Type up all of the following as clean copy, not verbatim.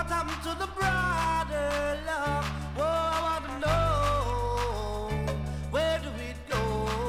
What happened to the brother love? Oh, I wanna know. Where do it go?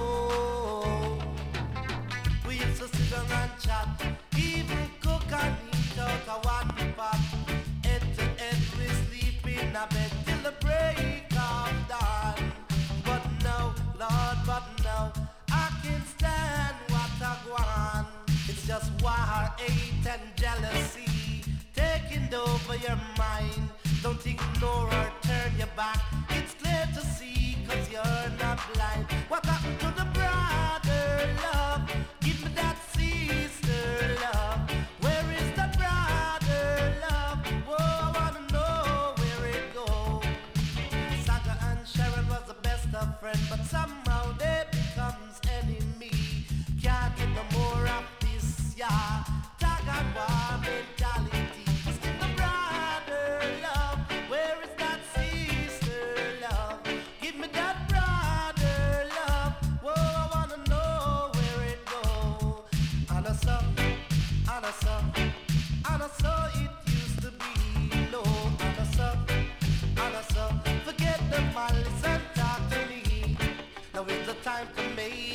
We used to sit down and chat, even cook and eat out of one pot. Head to head we sleep in a bed till the break of dawn. But now, Lord, but now I can't stand what I want. It's just war, hate and jealousy taking over your mind. Don't ignore or turn your back. It's clear to see, cause you're not blind. What happened to the brother love? Give me that sister love. Where is the brother love? Oh, I wanna know where it goes. Saga and Sharon was the best of friends, but somehow they becomes enemy. Can't get no more of this, yeah. Tag and war mentality. Still the brother love. Where is that sister love? Give me that brother love. Whoa, I wanna know where it goes. And I saw, and I saw, and I saw it used to be low. And I saw, forget the malice and talk to me. Now is the time to make